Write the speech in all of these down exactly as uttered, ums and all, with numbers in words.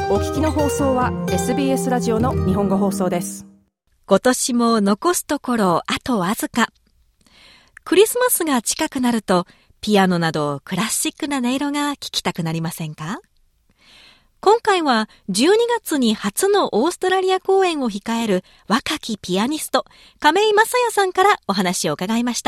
お聞きの放送は エスビーエス ラジオの日本語放送です。 今年も残すところあとわずか。クリスマスが近くなるとピアノなどクラシックな音色が聴きたくなりませんか？今回はじゅうにがつに初のオーストラリア公演を控える若きピアニスト亀井正也さんからお話を伺いました。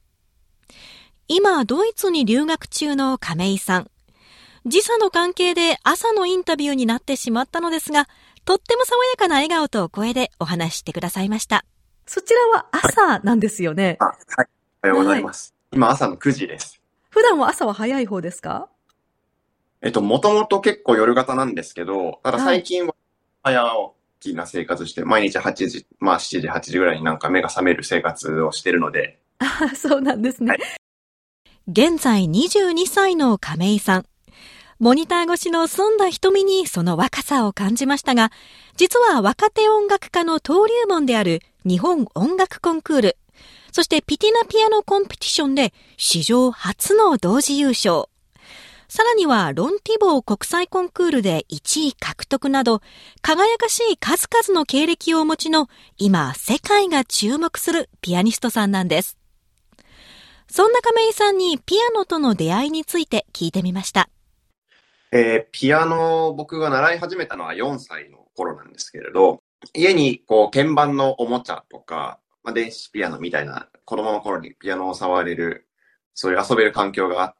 今ドイツに留学中の亀井さん、時差の関係で朝のインタビューになってしまったのですが、とっても爽やかな笑顔と声でお話してくださいました。 そちらは朝なんですよね。 あ、はい。おはようございます。はい、今朝のくじです。 普段は朝は早い方ですか？ えっと、もともと結構夜型なんですけど、ただ最近は早起きな生活して、毎日はちじ、まあしちじ、はちじぐらいになんか目が覚める生活をしてるので。 あ、そうなんですね。はい、 現在にじゅうにさいの亀井さん。モニター越しの澄んだ瞳にその若さを感じましたが、実は若手音楽家の登竜門である日本音楽コンクール、そしてピティナピアノコンペティションで史上初の同時優勝。さらにはロンティボー国際コンクールでいちい獲得など、輝かしい数々の経歴をお持ちの今世界が注目するピアニストさんなんです。そんな亀井さんにピアノとの出会いについて聞いてみました。 えー、ピアノを僕が習い始めたのはよんさいの頃なんですけれど、家にこう鍵盤のおもちゃとか、まあ、電子ピアノみたいな子供の頃にピアノを触れる、そういう遊べる環境があって、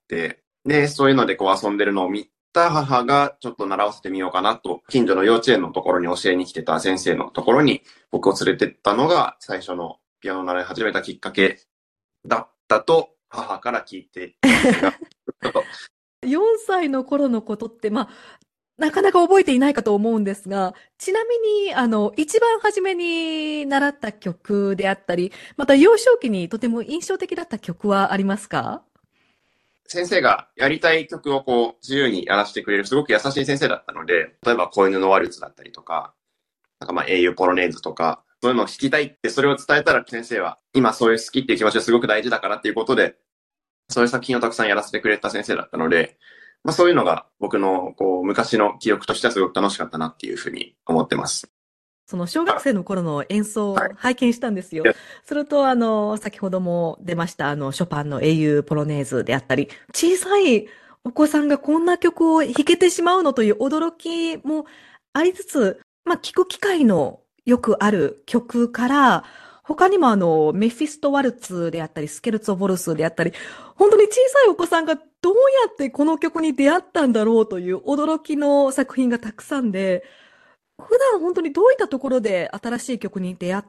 で、そういうのでこう遊んでるのを見た母がちょっと習わせてみようかなと、近所の幼稚園のところに教えに来てた先生のところに僕を連れてったのが最初のピアノを習い始めたきっかけだったと母から聞いていますが、ちょっとよんさいの頃のことって、まあ、なかなか覚えていないかと思うんですが、ちなみに、あの、一番初めに習った曲であったり、また幼少期にとても印象的だった曲はありますか？ 先生がやりたい曲をこう自由にやらせてくれるすごく優しい先生だったので、例えば子犬のワルツだったりとか、なんかまあ英雄ポロネーズとか、そういうのを弾きたいってそれを伝えたら先生は今そういう好きっていう気持ちがすごく大事だからっていうことで、そういう作品をたくさんやらせてくれた先生だったので、まあそういうのが僕のこう昔の記憶としてはすごく楽しかったなっていうふうに思ってます。 その小学生の頃の演奏を拝見したんですよ。はい、それとあの、先ほども出ましたあの、ショパンの英雄ポロネーズであったり、小さいお子さんがこんな曲を弾けてしまうのという驚きもありつつ、まあ聞く機会のよくある曲から、他にもあの、メフィストワルツであったり、スケルツォボルスであったり、本当に小さいお子さんがどうやってこの曲に出会ったんだろうという驚きの作品がたくさんで、普段本当にどういったところで新しい曲に出会って、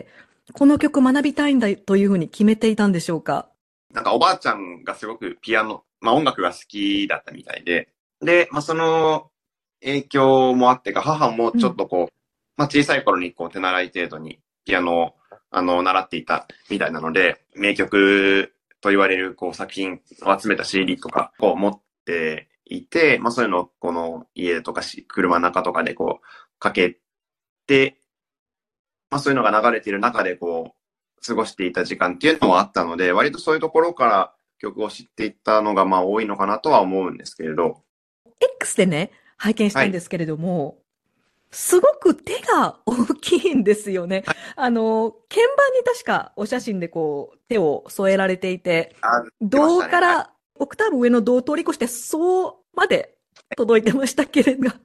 この曲学びたいんだというふうに決めていたんでしょうか？ なんかおばあちゃんがすごくピアノ、まあ音楽が好きだったみたいで、で、まあその影響もあってか、母もちょっとこう、うん、まあ小さい頃にこう手習い程度にピアノをあの習っていたみたいなので、名曲と言われるこう作品を集めた シーディー とかを持っていて、まあそういうのをこの家とか車の中とかでこうかけて、まあそういうのが流れている中でこう過ごしていた時間っていうのもあったので、割とそういうところから曲を知っていったのがまあ多いのかなとは思うんですけれど。 X でね、拝見したんですけれども、はい、すごく手が大きいんですよね。あの、鍵盤に確かお写真でこう手を添えられていて、銅からオクターブ上の銅を通り越してソまで届いてましたけれど、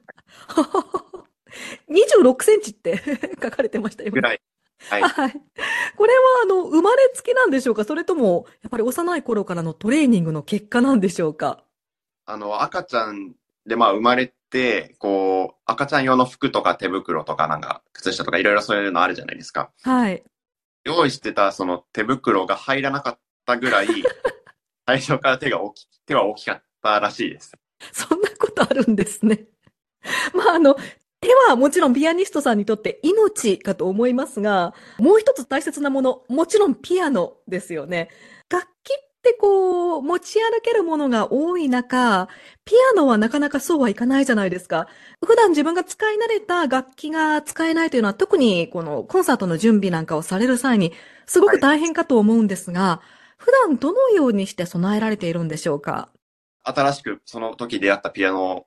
にじゅうろくセンチって書かれてましたよ。 ぐらい。はい。 はい。これはあの、生まれつきなんでしょうか？それとも、やっぱり幼い頃からのトレーニングの結果なんでしょうか？ あの、赤ちゃんでまあ生まれて、こう、赤ちゃん用の服とか手袋とかなんか、靴下とかいろいろそういうのあるじゃないですか。 はい。 用意してたその手袋が入らなかったぐらい、最初から手が大き、手は大きかったらしいです。 そんなことあるんですね。まああの、手はもちろんピアニストさんにとって命かと思いますが、もう一つ大切なもの、もちろんピアノですよね。楽器ってこう、持ち歩けるものが多い中、ピアノはなかなかそうはいかないじゃないですか。普段自分が使い慣れた楽器が使えないというのは、特にこのコンサートの準備なんかをされる際に、すごく大変かと思うんですが、はい、普段どのようにして備えられているんでしょうか？ 新しくその時出会ったピアノ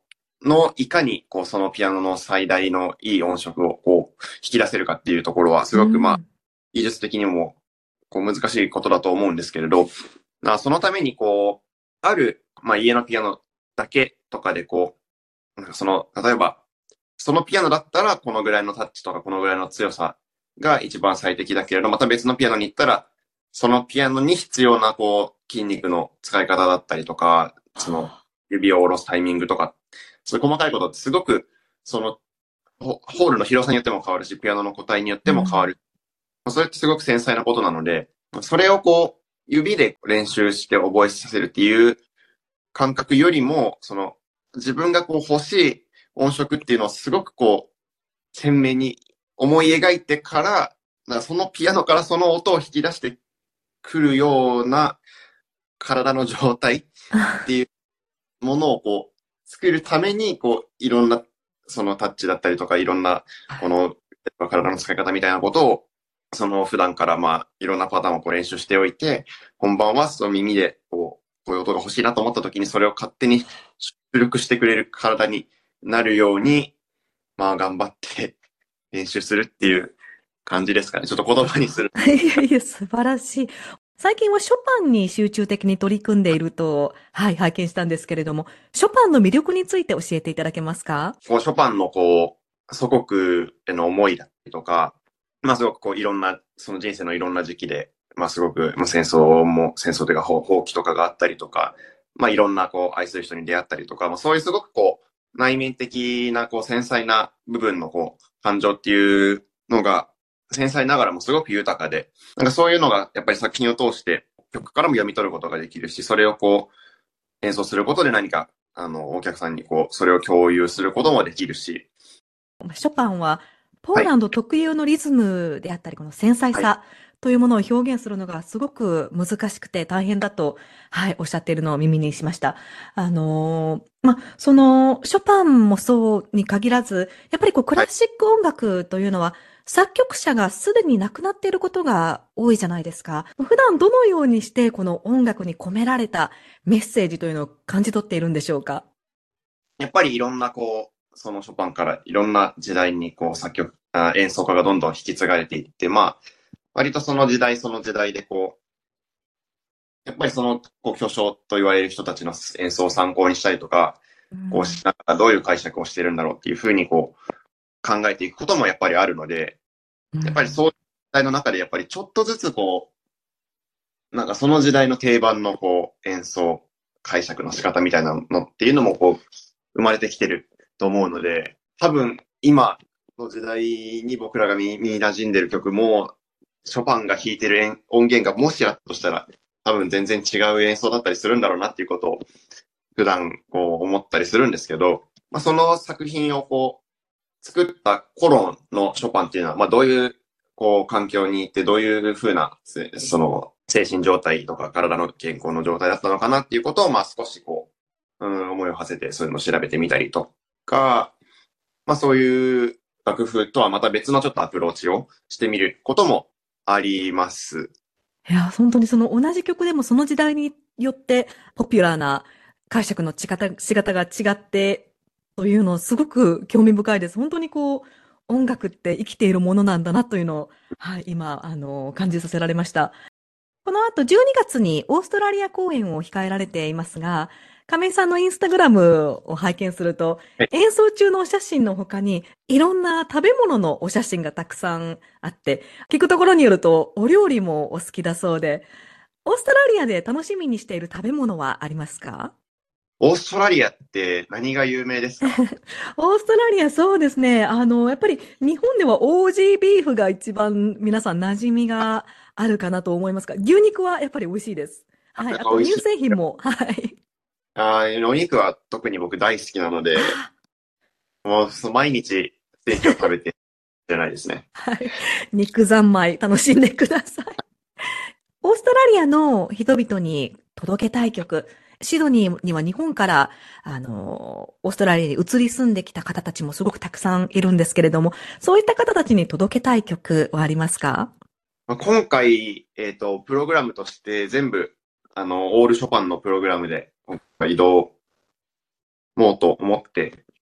のいかにこうそのピアノの最大のいい音色をこう引き出せるかっていうところはすごくまあ技術的にもこう難しいことだと思うんですけれど、まあそのためにこうあるまあ家のピアノだけとかでこうなんかその例えばそのピアノだったらこのぐらいのタッチとかこのぐらいの強さが一番最適だけれど、また別のピアノに行ったらそのピアノに必要なこう筋肉の使い方だったりとか、その指を下ろすタイミングとか、そういう細かいことってすごくそのホールの広さによっても変わるし、ピアノの個体によっても変わる。うん、それってすごく繊細なことなので、それをこう指で練習して覚えさせるっていう感覚よりも、その自分がこう欲しい音色っていうのをすごくこう鮮明に思い描いてから、だからそのピアノからその音を引き出してくるような体の状態っていうものをこう作るために、こういろんなそのタッチだったりとか、いろんなこの体の使い方みたいなことを、その普段からまあいろんなパターンをこう練習しておいて、本番はその耳でこうこういう音が欲しいなと思った時にそれを勝手に出力してくれる体になるように、まあ頑張って練習するっていう感じですかね。ちょっと言葉にする。 いやいや、素晴らしい。最近はショパンに集中的に取り組んでいると、はい、拝見したんですけれども、ショパンの魅力について教えていただけますか？ こうショパンのこう祖国への思いだったりとか、まあすごくこういろんな、その人生のいろんな時期で、まあすごく、まあ、戦争も、戦争というか放棄とかがあったりとか、まあいろんなこう愛する人に出会ったりとか、まあそういうすごくこう内面的なこう繊細な部分のこう感情っていうのが繊細ながらもすごく豊かで、なんかそういうのがやっぱり作品を通して曲からも読み取ることができるし、それをこう演奏することで何かあのお客さんにこうそれを共有することもできるし、 ショパンはポーランド特有のリズムであったり、この繊細さというものを表現するのがすごく難しくて大変だと、はい、おっしゃっているのを耳にしました。あのー、ま、その、ショパンもそうに限らず、やっぱりこうクラシック音楽というのは、作曲者がすでに亡くなっていることが多いじゃないですか。普段どのようにしてこの音楽に込められたメッセージというのを感じ取っているんでしょうか？ やっぱりいろんなこう、そのショパンからいろんな時代にこう作曲、あ演奏家がどんどん引き継がれていって、まあ、割とその時代その時代でこう、やっぱりそのこう巨匠と言われる人たちの演奏を参考にしたりとか、こうしながらどういう解釈をしてるんだろうっていうふうにこう考えていくこともやっぱりあるので、やっぱりそういう時代の中でやっぱりちょっとずつこう、なんかその時代の定番のこう演奏、解釈の仕方みたいなのっていうのもこう生まれてきてると思うので、多分今の時代に僕らが見見馴染んでる曲も、ショパンが弾いてる音源がもしあったとしたら、多分全然違う演奏だったりするんだろうなっていうことを普段こう思ったりするんですけど、まあ、その作品をこう作った頃のショパンっていうのは、まあ、どういうこう環境にいてどういう風なその精神状態とか体の健康の状態だったのかなっていうことをまあ少しこう、うん、思いを馳せてそういうのを調べてみたりとか、まあそういう楽譜とはまた別のちょっとアプローチをしてみることもあります。 いや、本当にその同じ曲でもその時代によってポピュラーな解釈の仕方、仕方が違ってというのすごく興味深いです。本当にこう音楽って生きているものなんだなというのを、はい、今、あの、感じさせられました。この後じゅうにがつにオーストラリア公演を控えられていますが、亀井さんのインスタグラムを拝見すると、 はい、 演奏中のお写真の他に、いろんな食べ物のお写真がたくさんあって、聞くところによると、お料理もお好きだそうで、オーストラリアで楽しみにしている食べ物はありますか？ オーストラリアって何が有名ですか？ オーストラリア、そうですね。あの、やっぱり日本ではオージービーフが一番皆さん馴染みがあるかなと思いますが、牛肉はやっぱり美味しいです。はい。あと乳製品も、はい。 ああ、お肉は特に僕大好きなので、もうそ毎日ステーキを食べてじゃないですね。 はい。肉三昧楽しんでください。オーストラリアの人々に届けたい曲、シドニーには日本から、あの、オーストラリアに移り住んできた方たちもすごくたくさんいるんですけれども、そういった方たちに届けたい曲はありますか？ 今回、えっと、プログラムとして全部、あの、オールショパンのプログラムで移動もうと思って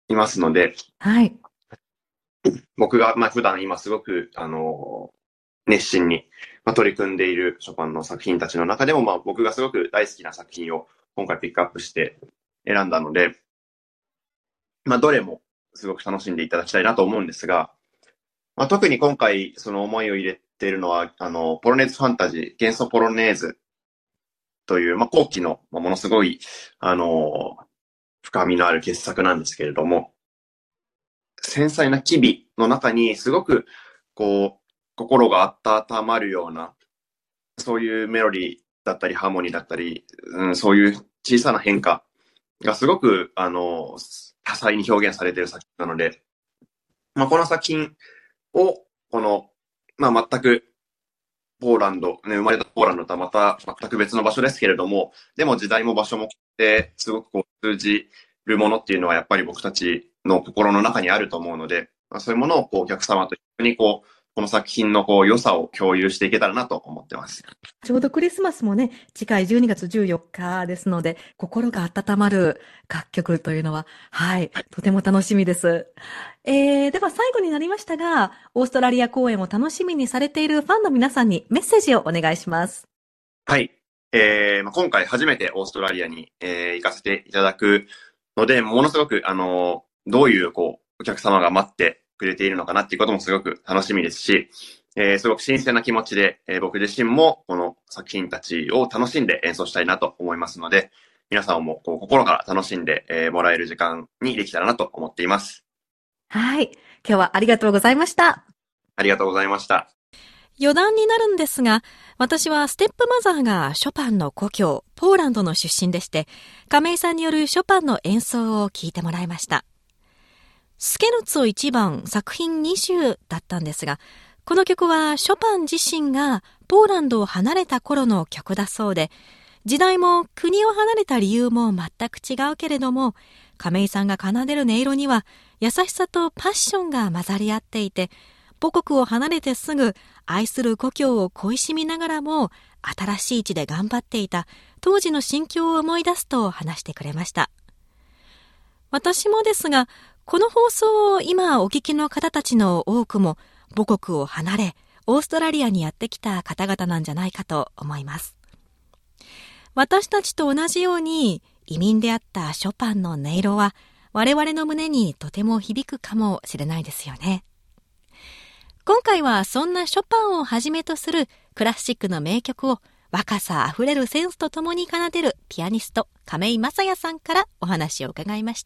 いますので、 はい。 僕が、まあ、普段今すごく、あの、熱心に、まあ、取り組んでいるショパンの作品たちの中でも、まあ、僕がすごく大好きな作品を今回ピックアップして選んだので、まあ、どれもすごく楽しんでいただきたいなと思うんですが、まあ、特に今回その思いを入れているのは、あの、ポロネーズファンタジー、元素ポロネーズという、まあ、後期の、まあ、ものすごい、あの、深みのある傑作なんですけれども、繊細な機微の中にすごく、こう、心が温まるような、そういうメロディーだったり、ハーモニーだったり、うん、そういう小さな変化がすごく、あの、多彩に表現されている作品なので、まあ、この作品を、この、まあ、全く、ポーランド、ね、生まれたポーランドとはまた全く別の場所ですけれども、でも時代も場所もってすごくこう通じるものっていうのはやっぱり僕たちの心の中にあると思うので、まあ、そういうものをこうお客様と一緒にこう、この作品のこう良さを共有していけたらなと思ってます。 ちょうどクリスマスもね、近いじゅうにがつじゅうよっかですので、心が温まる楽曲というのは、はい、とても楽しみです。えー、では最後になりましたが、オーストラリア公演を楽しみにされているファンの皆さんにメッセージをお願いします。 はい。えーまあ、今回初めてオーストラリアに、えー、行かせていただくので、ものすごく、あのー、どういうこうお客様が待ってくれているのかなっていうこともすごく楽しみですし、えー、すごく新鮮な気持ちで、えー、僕自身もこの作品たちを楽しんで演奏したいなと思いますので、皆さんもこう心から楽しんで、えー、もらえる時間にできたらなと思っています。 はい。今日はありがとうございました。 ありがとうございました。 余談になるんですが、私はステップマザーがショパンの故郷、ポーランドの出身でして、亀井さんによるショパンの演奏を聞いてもらいました。スケルツォいちばん作品にじゅうだったんですが、この曲はショパン自身がポーランドを離れた頃の曲だそうで、時代も国を離れた理由も全く違うけれども、亀井さんが奏でる音色には優しさとパッションが混ざり合っていて、母国を離れてすぐ愛する故郷を恋しみながらも新しい地で頑張っていた当時の心境を思い出すと話してくれました。私もですが、この放送を今お聞きの方たちの多くも母国を離れオーストラリアにやってきた方々なんじゃないかと思います。私たちと同じように移民であったショパンの音色は我々の胸にとても響くかもしれないですよね。今回はそんなショパンをはじめとするクラシックの名曲を若さあふれるセンスとともに奏でるピアニスト亀井正也さんからお話を伺いました。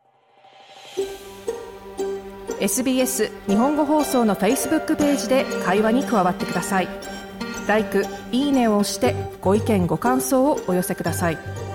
エスビーエス 日本語放送の Facebook ページで会話に加わってください。ライク、いいねを押してご意見ご感想をお寄せください。